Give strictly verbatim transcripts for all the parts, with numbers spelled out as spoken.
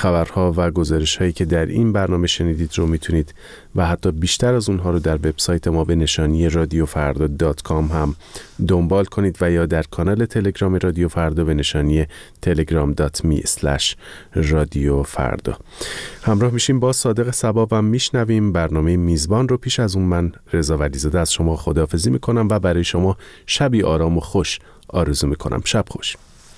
خبرها و گزارش‌هایی که در این برنامه شنیدید رو میتونید و حتی بیشتر از اونها رو در وبسایت ما به نشانی رادیو فردا دات کام هم دنبال کنید و یا در کانال تلگرام رادیو فردا به نشانی تلگرام دات می اسلش رادیو فردا. همراه میشیم با صادق صبا و میشنویم برنامه میزبان رو. پیش از اون من رضا ولیزاده از شما خداحافظی میکنم و برای شما شبی آرام و خوش آرزو میکنم. شب خوش.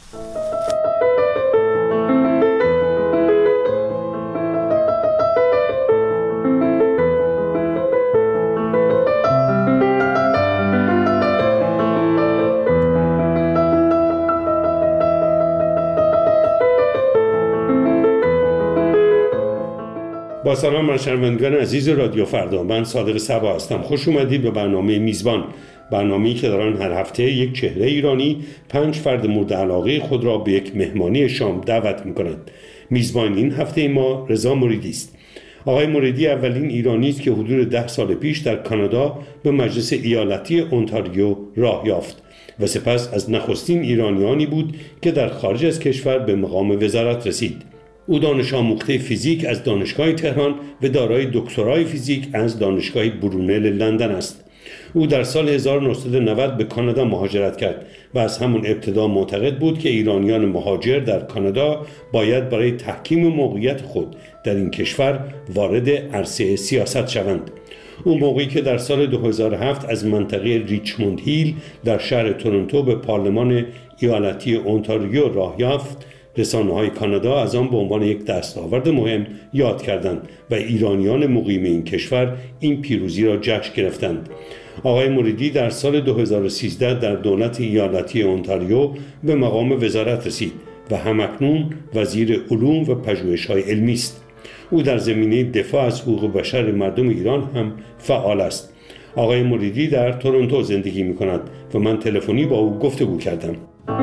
با سلام بر شنوندگان عزیز رادیو فردا، من صادق صبا هستم. خوش اومدید به برنامه میزبان، برنامه‌ای که در آن هر هفته یک چهره ایرانی پنج فرد مورد علاقه خود را به یک مهمانی شام دعوت می‌کند. میزبان این هفته ما رضا مریدی است. آقای مریدی اولین ایرانی است که حدود ده سال پیش در کانادا به مجلس ایالتی اونتاریو راه یافت و سپس از نخستین ایرانیانی بود که در خارج از کشور به مقام وزارت رسید. او دانش آموخته فیزیک از دانشگاه تهران و دارای دکترای فیزیک از دانشگاه برونل لندن است. او در سال هزار و نهصد و نود به کانادا مهاجرت کرد و از همون ابتدا معتقد بود که ایرانیان مهاجر در کانادا باید برای تحکیم موقعیت خود در این کشور وارد عرصه سیاست شوند. اون موقعی که در سال دو هزار و هفت از منطقه ریچموند هیل در شهر تورنتو به پارلمان ایالتی اونتاریو راه یافت، رسانه‌های کانادا از آن به عنوان یک دستاورد مهم یاد کردند و ایرانیان مقیم این کشور این پیروزی را جشن گرفتند. آقای مریدی در سال دو هزار و سیزده در دولت ایالتی اونتاریو به مقام وزارت رسید و همکنون وزیر علوم و پژوهش‌های علمی است. او در زمینه دفاع از حقوق بشر مردم ایران هم فعال است. آقای مریدی در تورنتو زندگی می‌کند و من تلفنی با او گفتگو کردم.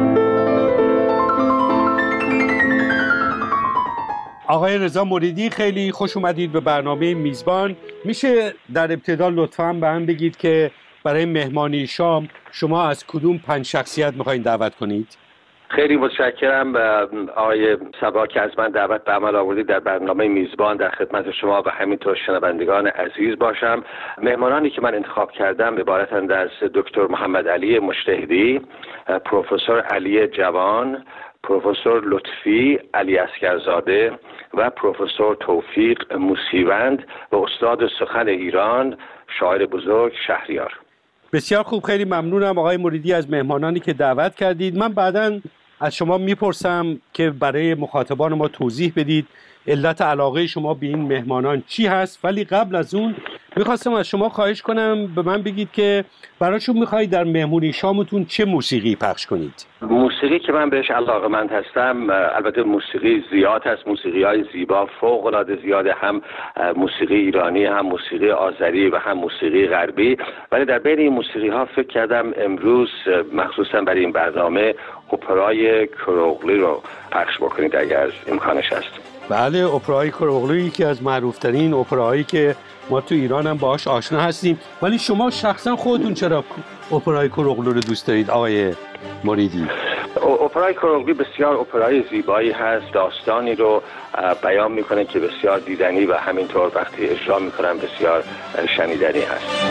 آقای رضا مریدی، خیلی خوش اومدید به برنامه میزبان. میشه در ابتدا لطفاً به هم بگید که برای مهمانی شام شما از کدوم پنج شخصیت میخواین دعوت کنید؟ خیلی متشکرم آقای صبا که از من دعوت به عمل آوردید در برنامه میزبان در خدمت شما و همینطور شنوندگان عزیز باشم. مهمانانی که من انتخاب کردم عبارتند از دکتر محمد علی مجتهدی، پروفسور علی جوان، پروفسور لطفی علی عسکرزاده و پروفسور توفیق موسیوند و استاد سخن ایران شاعر بزرگ شهریار. بسیار خوب، خیلی ممنونم آقای مریدی از مهمانانی که دعوت کردید. من بعداً از شما میپرسم که برای مخاطبان ما توضیح بدید علت علاقه شما به این مهمانان چی هست، ولی قبل از اون میخواستم از شما خواهش کنم به من بگید که براشون میخواید در مهمونی شامتون چه موسیقی پخش کنید؟ موسیقی که من بهش علاقه‌مند هستم، البته موسیقی زیاد هست، موسیقی های زیبا فوق العاده زیاده، هم موسیقی ایرانی، هم موسیقی آذری و هم موسیقی غربی، ولی در بین این موسیقی ها فکر کردم امروز مخصوصا برای این برنامه اپرای کروغلی رو پخش بکنید اگر امکانش هست. بله، اپرای کروغلی یکی از معروف‌ترین اپراهایی که ما تو ایران هم باهاش آشنا هستیم. ولی شما شخصا خودتون چرا اپرای کروغلی رو دوست دارید آقای مریدی؟ اپرای کروغلی بسیار اپرای زیبایی هست، داستانی رو بیان میکنه که بسیار دیدنی و همینطور وقتی اجرا میکنن بسیار شنیدنی هست.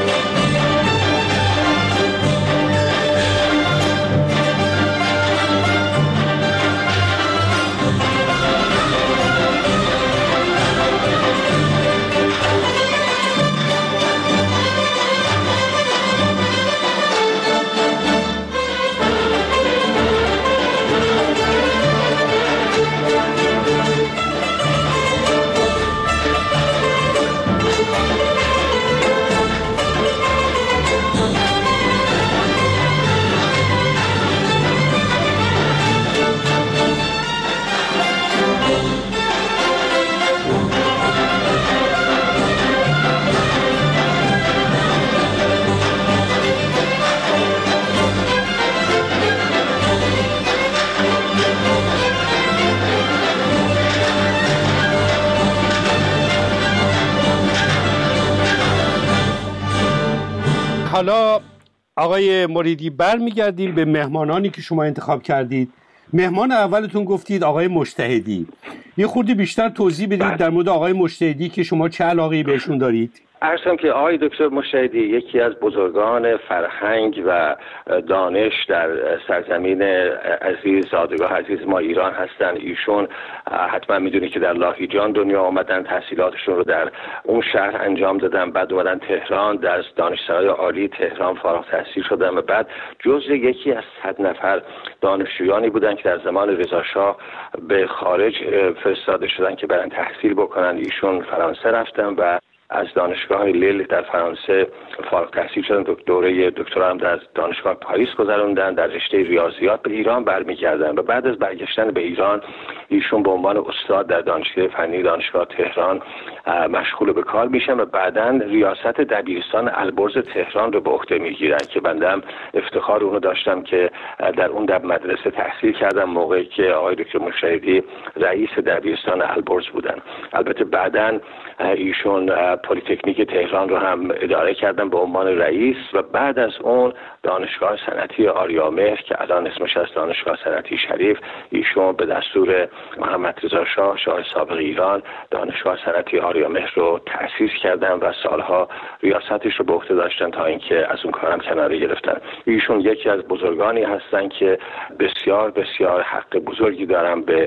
حالا آقای مریدی برمیگردیم به مهمانانی که شما انتخاب کردید. مهمان اولتون گفتید آقای مجتهدی. یه خورده بیشتر توضیح بدید در مورد آقای مجتهدی که شما چه علاقه‌ای بهشون دارید؟ عرضم که آقای دکتر مجتهدی یکی از بزرگان فرهنگ و دانش در سرزمین عزیز زادگاه عزیز ما ایران هستند. ایشون حتما میدونید که در لاهیجان دنیا آمدن، تحصیلاتشون رو در اون شهر انجام دادن، بعد اومدن تهران، در دانشسرای عالی تهران فارغ التحصیل شدن و بعد جزء یکی از صد نفر دانشجویانی بودن که در زمان رضا شاه به خارج فرستاده شدن که برن تحصیل بکنن. ایشون فرانسه رفتن و از دانشگاه لیل در فرانسه فارغ التحصیل شدن، دوره دکترا هم در دانشگاه پاریس گذروندن، در رشته ریاضیات به ایران برمیگردن و بعد از برگشتن به ایران ایشون به عنوان استاد در دانشگاه فنی دانشگاه تهران مشغول به کار میشن و بعداً ریاست دبیرستان البرز تهران رو به عهده میگیرن که بنده هم افتخار اونو داشتم که در اون در مدرسه تحصیل کردم موقعی که آقای دکتر مجتهدی رئیس دبیرستان البرز بودن. البته بعداً ایشون پلی‌تکنیک تهران رو هم اداره کردن به عنوان رئیس و بعد از اون دانشگاه صنعتی آریامهر که الان اسمش از دانشگاه صنعتی شریف، ایشون به دستور محمد رضا شاه شاه سابق ایران دانشگاه صنعتی آریامهر رو تأسیس کردن و سالها ریاستش رو به عهده داشتن تا اینکه از اون کارم کناره گرفتن. ایشون یکی از بزرگانی هستن که بسیار بسیار حق بزرگی دارن به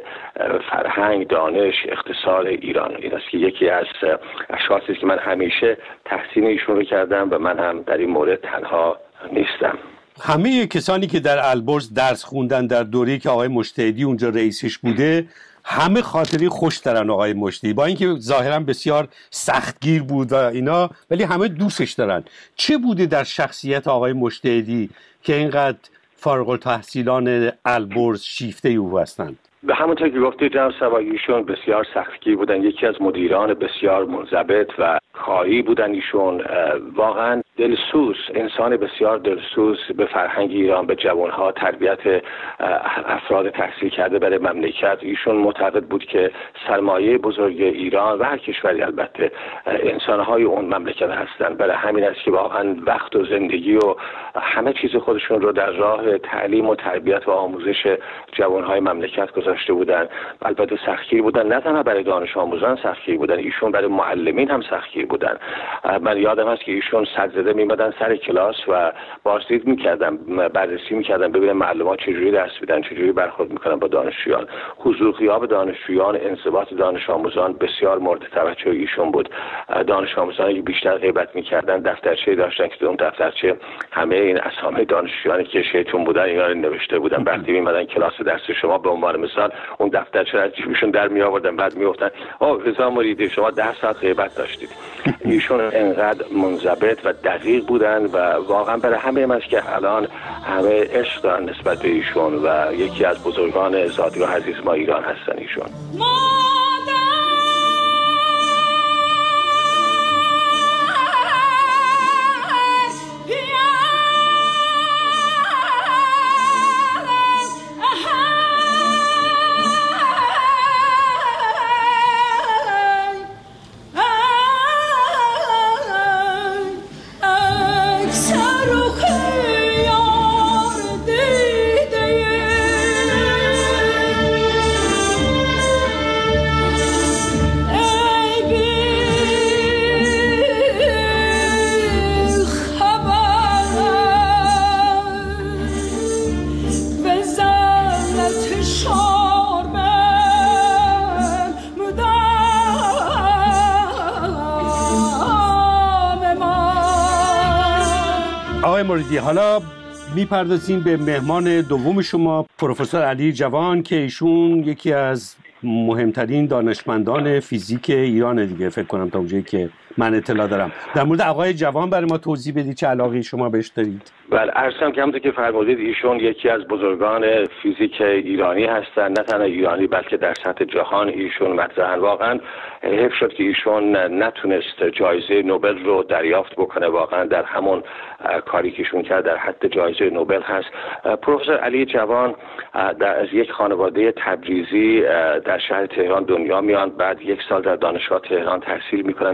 فرهنگ، دانش، اقتصاد ایران. این است که یکی از اشخاصی که من همیشه تحسین ایشون رو کردم و من هم در این مورد تنها نیستم. همه کسانی که در البرز درس خوندن در دوره‌ای که آقای مجتهدی اونجا رئیسش بوده همه خاطری خوش دارن آقای مجتهدی، با اینکه ظاهرا بسیار سختگیر بود و اینا، ولی همه دوستش دارن. چه بوده در شخصیت آقای مجتهدی که اینقدر فارغ التحصیلان البرز شیفته او هستند؟ به همونطور که گفتید جناب سبایی ایشون بسیار سختگیر بودن، یکی از مدیران بسیار منضبط و کاری بودن. ایشون واقعا دلسوز، انسان بسیار دلسوز به فرهنگ ایران، به جوانها، تربیت افراد تحصیل کرده برای مملکت. ایشون معتقد بود که سرمایه بزرگ ایران و هر کشوری البته انسانهای اون مملکت هستند. برای همین است که واقعا وقت و زندگی و همه چیز خودشون رو در راه تعلیم و تربیت و آموزش جوانهای مملکت گذاشته بودن. البته سختگیر بودن، نه تنها برای دانش آموزان سختگیر بودن، ایشون برای معلمین هم سختگیر بودن. من یادم هست که ایشون صدزده میمدن سر کلاس و بازدید میکردن، بررسی میکردن ببینن معلمان چجوری درس میدن، چجوری برخورد میکنن با دانشجویان. حضور غیاب دانشجویان، انضباط دانش آموزان بسیار مورد توجه ایشون بود. دانش آموزانی که بیشتر غیبت میکردن دفترچه داشتن که اون دفترچه همه این اسامی دانشجویانی که شیطون بودن اینا رو نوشته بودن. وقتی میمدن کلاس درس شما به عنوان مثال اون دفترچه از جیبشون در می آوردن، بعد میگفتن آ رضا مریدی شما ده ساعت غیبت داشتید. ایشون انقدر منضبط و دقیق بودن و واقعا برای همه است که الان همه عشق دارن نسبت به ایشون و یکی از بزرگان زادگاه عزیز ما ایران هستن ایشون. آقای مریدی، حالا میپردازیم به مهمان دوم شما، پروفسور علی جوان، که ایشون یکی از مهمترین دانشمندان فیزیک ایران دیگه، فکر کنم تا اونجایی که من اطلاع دارم. در مورد آقای جوان برای ما توضیح بدید، چه علاقه شما بهش دارید؟ بله، عرضم که همونطور که فرمودید ایشون یکی از بزرگان فیزیک ایرانی هستن، نه تنها ایرانی بلکه در سطح جهان ایشون مطرحن. واقعا حیف شد که ایشون نتونست جایزه نوبل رو دریافت بکنه. واقعا در همون کاری که ایشون کرد در حد جایزه نوبل هست. پروفسور علی جوان در از یک خانواده تبریزی در شهر تهران دنیا میان، بعد یک سال در دانشگاه تهران تحصیل میکنن در رشته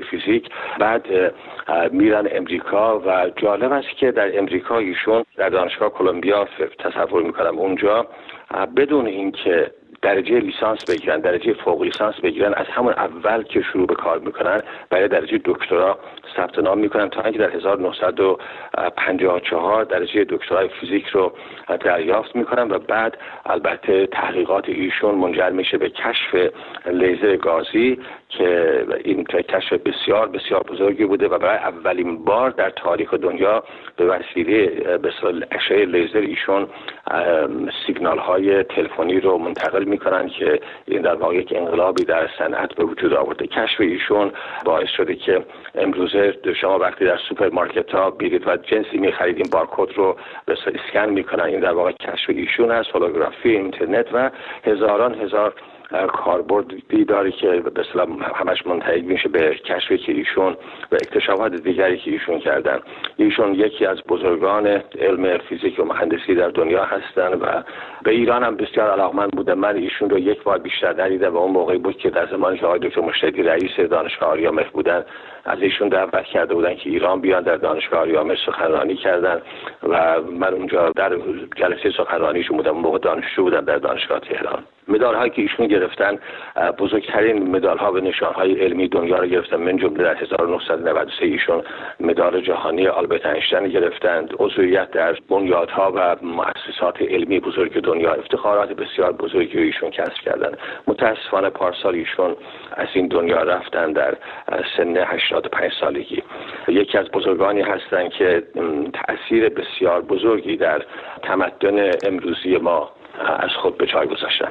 فیزیک. بعد میرن امریکا و جالب است که در امریکا ایشون در دانشگاه کلمبیا تصور میکنم اونجا بدون اینکه درجه لیسانس بگیرن، درجه فوق لیسانس بگیرن، از همون اول که شروع به کار میکنن برای درجه دکترا ثبت نام میکنن تا اینکه در هزار و نهصد و پنجاه و چهار درجه دکترای فیزیک رو دریافت میکنن و بعد البته تحقیقات ایشون منجر میشه به کشف لیزر گازی که این کشف بسیار بسیار بزرگی بوده و برای اولین بار در تاریخ دنیا به وسیله به اصطلاح اشعه لیزر ایشون سیگنال های تلفنی رو منتقل میکنن که این در واقع یک انقلابی در صنعت به وجود آورده. کشف ایشون باعث شده که امروزه شما وقتی در سوپرمارکت ها بیرید و جنسی میخرید این بارکد رو به اصطلاح اسکن میکنن. این در واقع کشف ایشون است. هولوگرافی، اینترنت و هزاران هزار کاربردی داره که به اصطلاح همش منتهی میشه به کشفی که ایشون و اکتشافات دیگری که ایشون کردن. ایشون یکی از بزرگان علم فیزیک و مهندسی در دنیا هستن و به ایران هم بسیار علاقمند بودن. من ایشون رو یک بار بیشتر ندیدم و اون موقعی بود که در زمانی که آقای دکتر مشتری رئیس دانشگاه آریامهر بودن از ایشون دعوت کرده بودن که ایران بیان در دانشگاه آریامهر سخنرانی کردن و من اونجا در جلسه سخنرانیشون بودم. موقع دانشجو بودم در دانشگاه تهران. مدال هایی که ایشون گرفتن بزرگترین مدال ها و نشان های علمی دنیا رو گرفتن. من جمله در هزار و نهصد و نود و سه ایشون مدال جهانی آلبرت اینشتین گرفتند، عضویت در بنیادها و مؤسسات علمی بزرگ دنیا، افتخارات بسیار بزرگی ایشون کسب کردن. متاسفانه پارسال ایشون از این دنیا رفتن در سن هشتاد و پنج سالگی. یکی از بزرگانی هستند که تأثیر بسیار بزرگی در تمدن امروزی ما از خود به جای گذاشتن.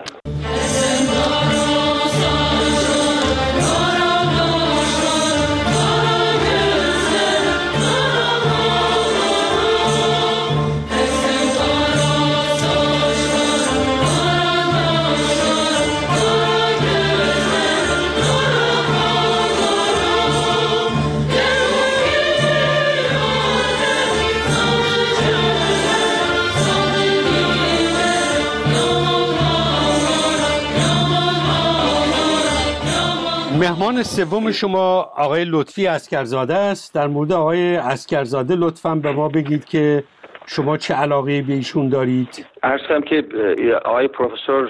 مهمان سوم شما آقای لطفی عسکرزاده است. در مورد آقای عسکرزاده لطفاً به ما بگید که شما چه علاقه‌ای به ایشون دارید؟ عرض کنم که آقای پروفسور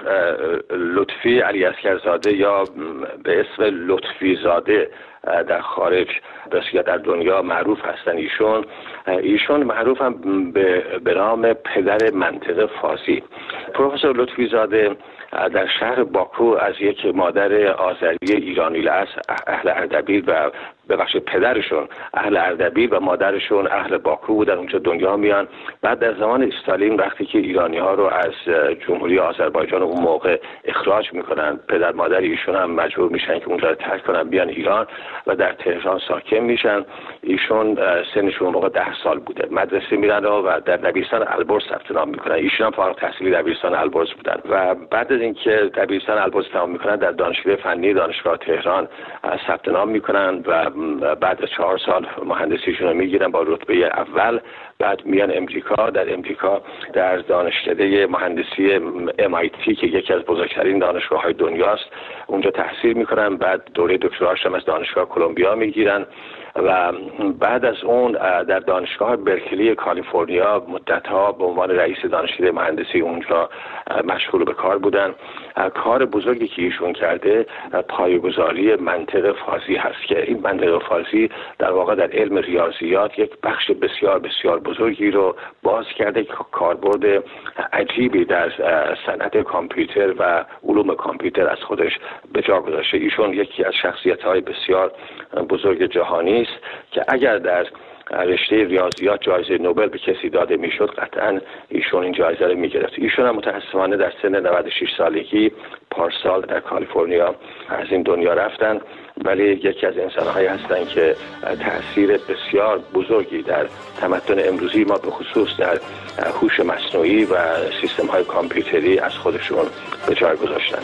لطفی علی عسکرزاده یا به اسم لطفی زاده در خارج یا در دنیا معروف هستن. ایشون ایشون معروف هم به به نام پدر منطق فارسی. پروفسور لطفی زاده در شهر باکو از یک مادر آذری ایرانی الاصل اهل اردبیل و ببخشید پدرشون اهل اردبیل و مادرشون اهل باکو بودن. اونجا دنیا میان. بعد در زمان استالین وقتی که ایرانی ها رو از جمهوری آذربایجان اون موقع اخراج میکنن، پدر مادر ایشون هم مجبور میشن که اونجا رو ترک کنن بیان ایران و در تهران ساکن میشن. ایشون سنشون موقع ده سال بوده. مدرسه میرن و در دبیرستان البرز ثبت نام میکنن. ایشون هم فارغ التحصیلی دبیرستان البرز بودن و بعد از اینکه دبیرستان البرز تمام میکنن در دانشگاه فنی دانشگاه تهران ثبت نام میکنن و بعد از چهار سال مهندسیشون رو میگیرن با رتبه اول. بعد میان امریکا. در امریکا در دانشکده مهندسی ام آی تی که یکی از بزرگترین دانشگاه‌های دنیاست اونجا تحصیل میکنن. بعد دوره دکتراشون از دانشگاه کلمبیا میگیرن و بعد از اون در دانشگاه برکلی کالیفرنیا مدت‌ها به عنوان رئیس دانشکده مهندسی اونجا مشغول به کار بودن. کار بزرگی که ایشون کرده پایه‌گذاری منطق فازی هست که این منطق فازی در واقع در علم ریاضیات یک بخش بسیار بسیار بزرگی رو باز کرده که کاربرد عجیبی در صنعت کامپیوتر و علوم کامپیوتر از خودش به جا گذاشته. ایشون یکی از شخصیت‌های بسیار بزرگ جهانی است که اگر در رشته ریاضیات جایزه نوبل به کسی داده میشد قطعا ایشون این جایزه رو میگرفت. ایشون هم متاسفانه در سن نود و شش سالگی پارسال در کالیفرنیا از این دنیا رفتن، ولی یکی از انسان‌هایی هستند که تأثیر بسیار بزرگی در تمدن امروزی ما به خصوص در هوش مصنوعی و سیستم‌های کامپیوتری از خودشون به جای گذاشتن.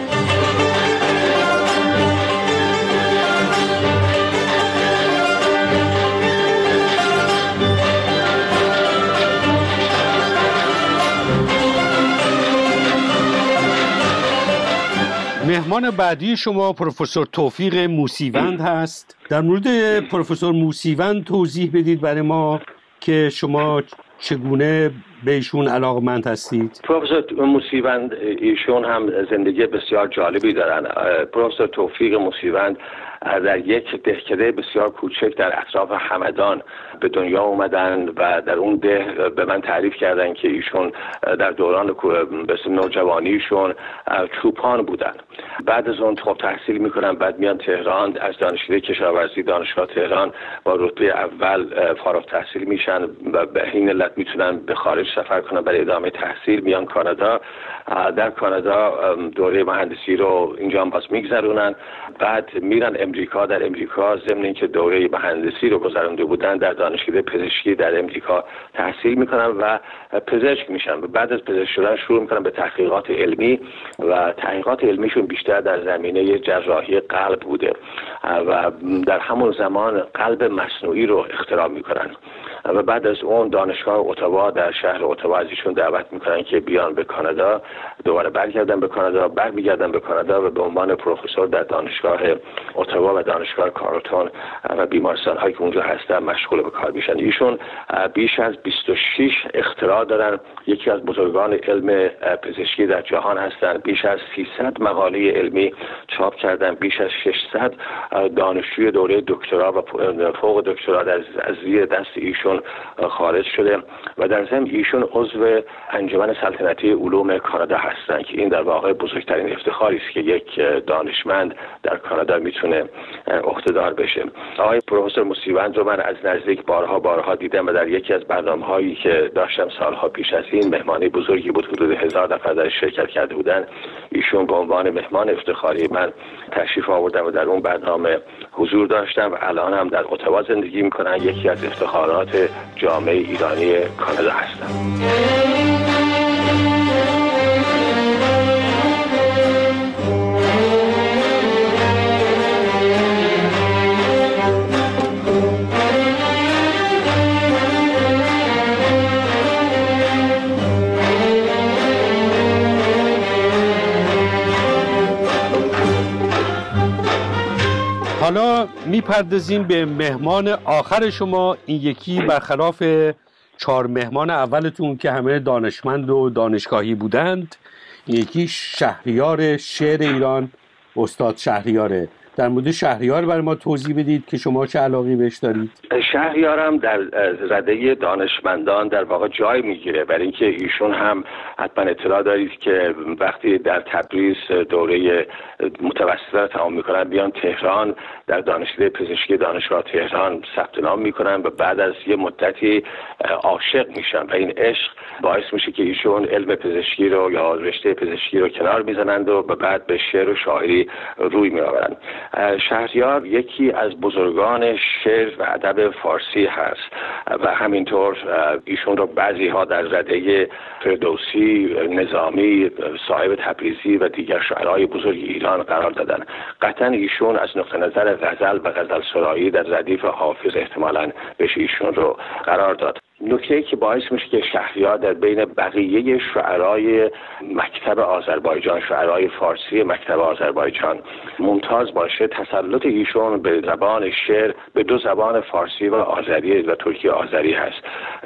مهمان مهمان بعدی شما پروفسور توفیق موسیوند هست. در مورد پروفسور موسیوند توضیح بدید برای ما که شما چگونه به ایشون علاقمند هستید. پروفسور موسیوند ایشون هم زندگی بسیار جالبی دارن. پروفسور توفیق موسیوند در یک دهکده بسیار کوچک در اطراف همدان به دنیا اومدن و در اون ده به من تعریف کردن که ایشون در دوران نوجوانیشون چوپان بودن. بعد از اون خب تحصیل میکنن، بعد میان تهران از دانشکده کشاورزی دانشگاه تهران با رتبه اول فارغ تحصیل میشن و به این علت میتونن به خارج سفر کنن برای ادامه تحصیل. میان کانادا، در کانادا دوره مهندسی رو اینجا باز میگذرونن، بعد میرن امریکا. در امریکا ضمن اینکه دوره مهندسی رو گذرونده بودن در دانشکده پزشکی در امریکا تحصیل میکنن و پزشک میشن. بعد از پزشک شدن شروع میکنن به تحقیقات علمی و تحقیقات علمیشون بیشتر در زمینه جراحی قلب بوده و در همون زمان قلب مصنوعی رو اختراع میکنن و بعد از اون دانشگاه اتاوا در شهر اتاوا از ایشون دعوت میکنن که بیان به کانادا، دوباره برگردن به کانادا، برمیگردن به کانادا و به عنوان پروفسور در دانشگاه اتاوا و دانشگاه کارلتون و بیمارستان هایی که اونجا هستن مشغول به کار میشن. ایشون بیش از بیست و شش اختراع دارن، یکی از بزرگان علم پزشکی در جهان هستن. بیش از سیصد مقاله علمی چاپ کردن، بیش از ششصد دانشجوی دوره دکترا و فوق دکترا از زیر دست ایشون خارج شده و در ضمن ایشون عضو انجمن سلطنتی علوم کانادا هستند که این در واقع بزرگترین افتخاری است که یک دانشمند در کانادا میتونه عهده‌دار بشه. آقای پروفسور موسیوند رو من از نزدیک بارها بارها دیدم و در یکی از برنامه‌هایی که داشتم سالها پیش از این، مهمانی بزرگی بود، حدود هزار نفر در شرکت کرده بودن، ایشون به عنوان مهمان افتخاری من تشریف آوردن و در اون برنامه حضور داشتم و الان هم در اتاوا زندگی میکنن. یکی از افتخارات جامعه ایرانی کانادا هستم. حالا میپردازیم به مهمان آخر شما. این یکی برخلاف چهار مهمان اولتون که همه دانشمند و دانشگاهی بودند، این یکی شهریار شعر ایران، استاد شهریاره. در مورد شهریار برای ما توضیح بدید که شما چه علاقی بهش دارید. شهریارم در رده دانشمندان در واقع جای میگیره، برای اینکه ایشون هم حتما اطلاع دارید که وقتی در تبریز دوره متوسطه رو تمام میکنن بیان تهران در دانشکده پزشکی دانشگاه تهران ثبت نام میکنن و بعد از یه مدتی عاشق میشن و این عشق باعث میشه که ایشون علم پزشکی رو یا رشته پزشکی رو کنار میزنند و بعد به شعر و شاعری روی میآورند. شهریار یکی از بزرگان شعر و ادب فارسی هست و همینطور ایشون رو بعضی ها در رده فردوسی، نظامی، صاحب تبریزی و دیگر شاعرای بزرگ ایران قرار دادن. قطعا ایشون از نقطه نظر غزل و غزل سرایی در ردیف حافظ احتمالاً بشه ایشون رو قرار داد. نکته‌ای که باعث میشه که شهریار در بین بقیه شعرای مکتب آذربایجان، شعرای فارسی مکتب آذربایجان ممتاز باشه، تسلط ایشون به زبان شعر به دو زبان فارسی و آذری و ترکی آذری هست.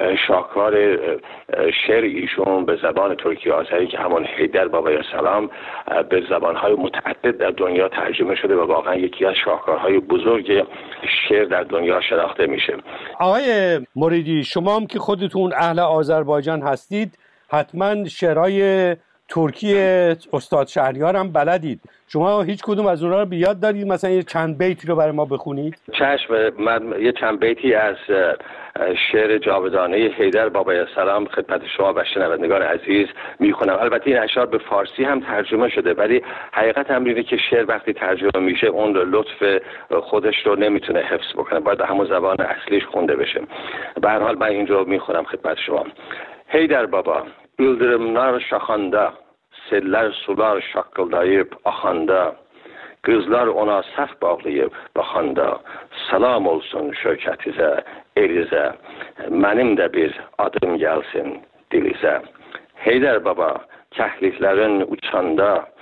شاهکار شعر ایشون به زبان ترکی آذری که همون حیدر بابای سلام به زبانهای متعدد در دنیا ترجمه شده و واقعا یکی از شاهکارهای بزرگ شعر در دنیا شناخته میشه. آقای مریدی، شما هم که خودتون اهل آذربایجان هستید حتما شعرهای ترکی استاد شهریار هم بلدید. شما هیچ کدوم از اونها رو بیاد دارید؟ مثلا یه چند بیتی رو برای ما بخونید. چشم، من یه چند بیتی از شعر جاودانه حیدر بابای سلام خدمت شما و شنوندگان عزیز میخونم. البته این اشعار به فارسی هم ترجمه شده، ولی حقیقت هم اینه که شعر وقتی ترجمه میشه اون لطف خودش رو نمیتونه حفظ بکنه، باید همون زبان اصلیش خونده بشه. به هر حال من این رو میخونم خدمت شما. حیدر بابا yıldırımlar şaxanda, sellər sular şaqqıldayıb axanda, qızlar ona saf bağlayıb baxanda, salam olsun şökətizə, elizə, mənim də bir adım gəlsin dilizə. Heydər baba, kəhliklərin uçanda,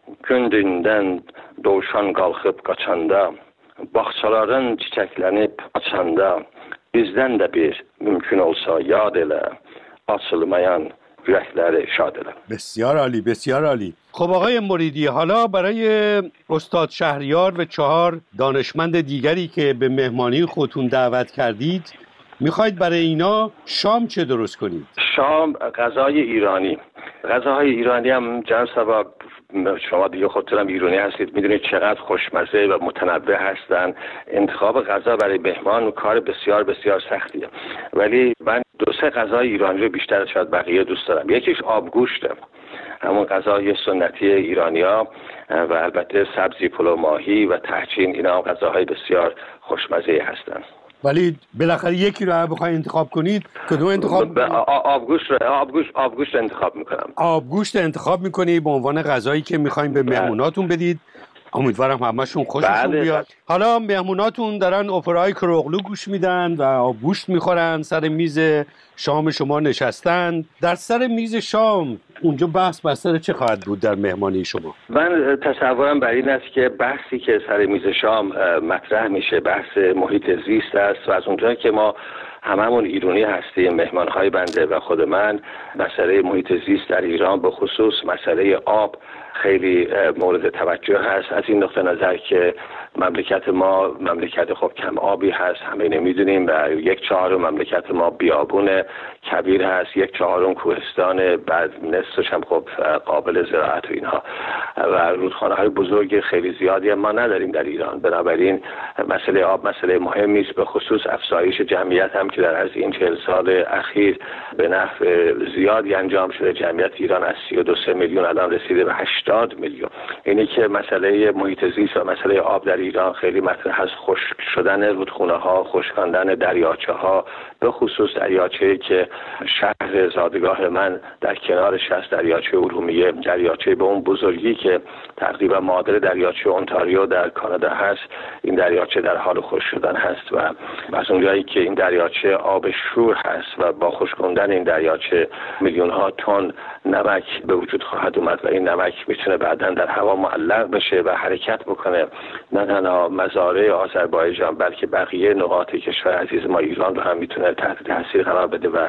Gündündən doğuşan qalxıb qaçanda, bağçaların çiçəklənib açanda, bizdən də bir mümkün olsa yad elə, açılmayan ürəkləri şad elə. بسیار عالی، بسیار عالی. خب آقای مریدی، حالا برای استاد شهریار و چهار دانشمند دیگری که به مهمانی خودتون دعوت کردید میخواید برای اینا شام چه درست کنید؟ شام غذای ایرانی. غذاهای ایرانی هم جناب سبا، شما دیگه خودتونم ایرانی هستید، میدونید چقدر خوشمزه و متنوع هستن. انتخاب غذا برای مهمان کار بسیار بسیار سختیه، ولی من دو سه غذای ایرانی رو بیشتر از شاید بقیه دوست دارم. یکیش آبگوشته، همون غذای سنتی ایرانیا، و البته سبزی، پلو ماهی و تهچین، اینا هم غذاهای بسیار خوشمزه هستن. ولی بالاخره یکی رو بخواید انتخاب کنید، کدوم انتخاب می‌کنید؟ آبگوشت رو آبگوشت آبگوشت انتخاب میکنم. آبگوشت انتخاب میکنی به عنوان غذایی که میخواین به مهموناتون بدید. امیدوارم همشون خوششون بیاد. حالا مهموناتون دارن اپرای کروغلو گوش میدن و آبگوشت میخورن، سر میز شام شما نشستن. در سر میز شام اونجا بحث بسر چه خواهد بود در مهمانی شما؟ من تصورم بر این است که بحثی که سر میز شام مطرح میشه بحث محیط زیست است، و از اونجایی که ما هممون ایرانی هستیم، مهمانهای بنده و خود من، مسئله محیط زیست در ایران به خصوص مسئله آب خیلی مورد توجه هست. از این نقطه نظر که مملکت ما مملکت خب کم آبی هست، همه اینو میدونیم، و یک چهارم مملکت ما بیابون کبیر هست، یک چهارم کوهستان، بعد نصفش هم خب قابل زراعت و اینها، و رودخانه های بزرگ خیلی زیادی ما نداریم در ایران. بنابراین مسئله آب مسئله مهمی است، به خصوص افزایش جمعیت هم که در از این چهل سال اخیر به نحو زیادی انجام شده. جمعیت ایران از سی و دو میلیون الان رسیده به هشتاد میلیون. اینی که مسئله محیط زیست و مسئله آب در ایران خیلی مطرح هست. خشک شدن رودخانه ها، خشکاندن دریاچه ها، به خصوص دریاچه‌ای که شهر زادگاه من در کنارش هست، دریاچه ارومیه، دریاچه به اون بزرگی که تقریبا معادل دریاچه اونتاریو در کانادا هست. این دریاچه در حال خشک شدن هست، و از اونجایی که این دریاچه آب شور هست و با خشکاندن این دریاچه میلیون ها تن نمک به وجود خواهد اومد، و این نمک میتونه بعداً در هوا معلق بشه و حرکت بکنه، نه تنها مزارع آذربایجان بلکه بقیه نقاط کشور عزیز ما ایران رو هم میتونه تحت تاثیر قرار بده، و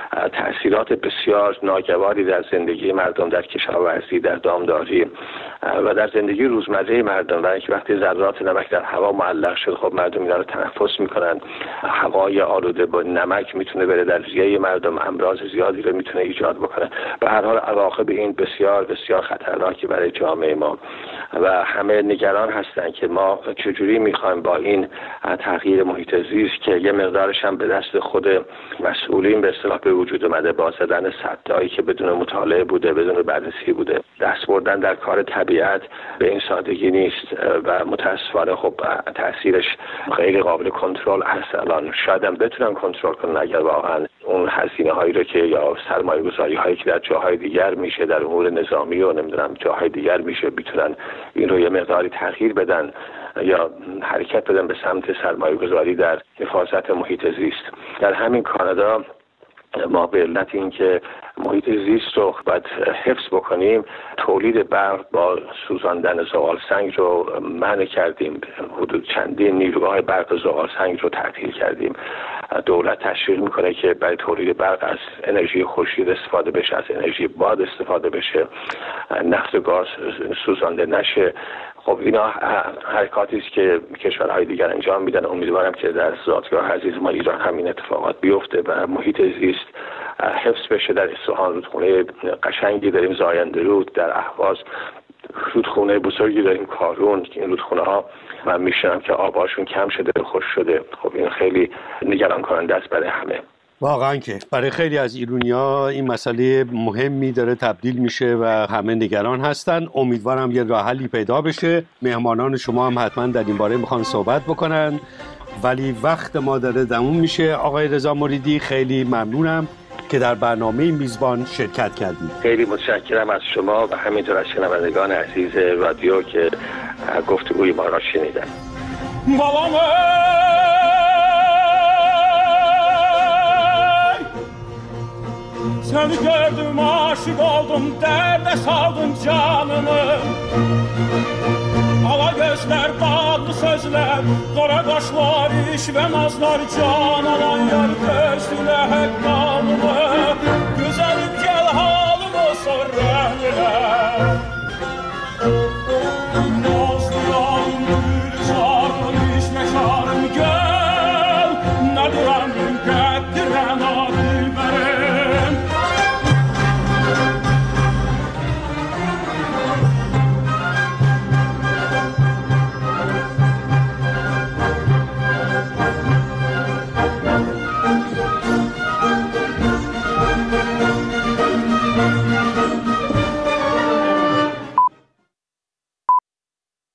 تاثیرات بسیار ناگواری در زندگی مردم، در کشاورزی، در دامداری و در زندگی روزمره مردم. و اینکه وقتی ذرات نمک در هوا معلق شد، خب مردم اینا رو تنفس میکنن، هوای آلوده با نمک میتونه بره در ریه مردم، امراض زیادی رو میتونه ایجاد بکنه. به هر حال عواقب این بسیار بسیار خطرناکی برای جامعه ما، و همه نگران هستن که ما چجوری میخوایم با این تغییر محیط زیست که یه مقدارش هم به دست خود مسئولین به اصطلاح به وجود اومده، با زدن سدایی که بدون مطالعه بوده، بدون بررسی بوده، دست بردن در کار طبیعت به این سادگی نیست، و متاسفانه خب تاثیرش خیلی قابل کنترل هست. الان شاید هم بتونن کنترل کنن اگر واقعا اون هزینه هایی رو که یا سرمایه گذاری هایی که در جاهای دیگر میشه، در امور نظامی و نمیدونم جاهای دیگر میشه، بتونن این رو یه مقداری تغییر بدن یا حرکت بدن به سمت سرمایه گذاری در حفاظت محیط زیست. در همین کانادا ما به علت این که محیط زیست رو باید حفظ بکنیم، تولید برق با سوزاندن زغال سنگ رو منع کردیم، حدود چندین نیروگاه برق زغال سنگ رو تعطیل کردیم. دولت تشویق میکنه که برای تولید برق از انرژی خورشید استفاده بشه، از انرژی باد استفاده بشه، نفت و گاز سوزانده نشه. خب اینا حرکاتی است که کشورهای دیگر انجام میدن. امیدوارم که در زادگاه عزیز ما ایران همین اتفاقات بیفته و محیط زیست حفظ بشه. در اصفهان رودخونه قشنگی داریم، زاینده رود، در اهواز رودخونه بزرگی داریم، کارون. این رودخونه ها من میشنم که آباشون کم شده، خوش شده. خب این خیلی نگران کننده است برای همه. واقعا که برای خیلی از ایرانی‌ها این مسئله مهمی داره تبدیل میشه و همه نگران هستن. امیدوارم یه راه حلی پیدا بشه. مهمانان شما هم حتما در این باره میخوان صحبت بکنن، ولی وقت ما داره تموم میشه. آقای رضا مریدی خیلی ممنونم که در برنامه میزبان شرکت کردید. خیلی متشکرم از شما و همینطور از شنوندگان عزیز رادیو که گفتگوی ما را شنیدن. بابام seni gördüm, aşık oldum, derde saldın canımı. Ala gözler, dadlı sözler, qara qaşlar, iş və nazlar, can alan yar gözüne hep kalır.